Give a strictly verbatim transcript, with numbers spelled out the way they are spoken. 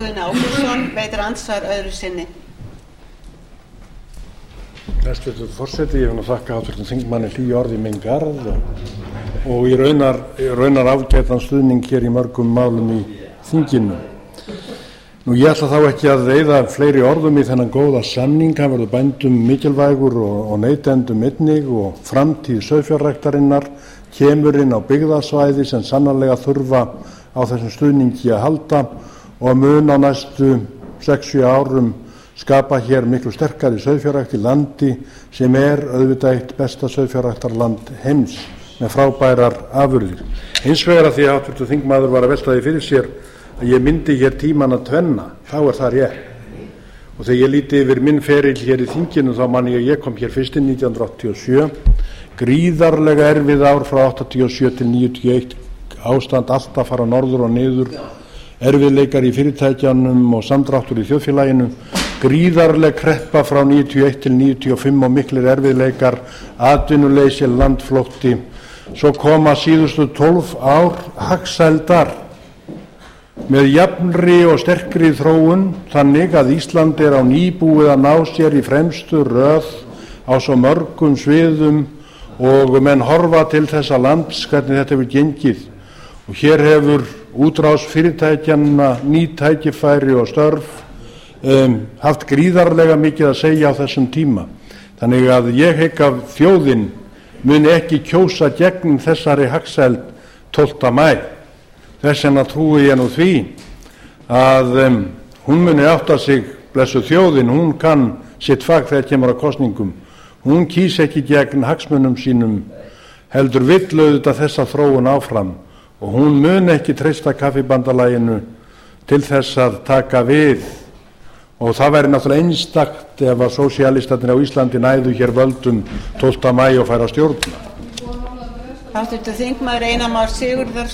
Guðni Ágústsson veitir andsvar öðru sinni. Hæstvirtur forseti, ég vil nú þakka háttvirtum þingmanni hlý orð í minn garð og, og í raunar, raunar ágætan stuðning hér í mörgum málum í þinginu. Nú ég ætla þá ekki að eyða fleiri orðum í þennan góða samning, hann verður bændum mikilvægur og, og neytendum einnig og framtíð sauðfjárræktarinnar kemur inn á byggðasvæði sem sannarlega þurfa á þessum stuðningi að halda og mun á næstu sex sjö árum skapa hér miklu sterkari sauðfjárrækt í landi sem er auðvitað eitt besta sauðfjárræktarland heims með frábærar afurðir. Hins vegar að því að háttvirtur þingmaður var að velta því fyrir sér að ég myndi hér tíman að tvenna, þá er það rétt. Og þegar ég líti yfir minn feril hér í þinginu þá man ég að ég kom hér fyrst inn nítján hundruð áttatíu og sjö, gríðarlega erfið ár frá áttatíu og sjö til níutíu og eitt, ástand allt að fara norður og niður, erfiðleikar í fyrirtækjanum og samdráttur í þjóðfélaginu, gríðarleg kreppa frá níutíu og eitt til níutíu og fimm og miklir erfiðleikar, atvinnuleysi, landflótti, svo koma síðustu tólf ár hagsældar með jafnri og sterkri þróun þannig að Ísland er á ný búið að ná sér í fremstu röð á svo mörgum sviðum og menn horfa til þessa lands hvernig þetta hefur gengið og hér hefur útrás fyrirtækjanna ný tækifæri og störf um, haft gríðarlega mikið að segja á þessum tíma. Þannig að ég hygg að þjóðin muni ekki kjósa gegn þessari hagsæld tólfta maí. Þess vegna trúi ég nú því að um, hún muni átta sig, blessuð þjóðin, hún kann sitt fag þegar kemur að kosningum. Hún kýs ekki gegn hagsmunum sínum, heldur vill auðvitað þessa þróun áfram og hún mun ekki treysta kaffibandalaginu til þess að taka við og það væri náttúrulega einstakt ef að sósíalistarnir á Íslandi næðu hér völdum tólfta maí og færa stjórna. Háttvirtur þingmaður Einar Már Sigurðarson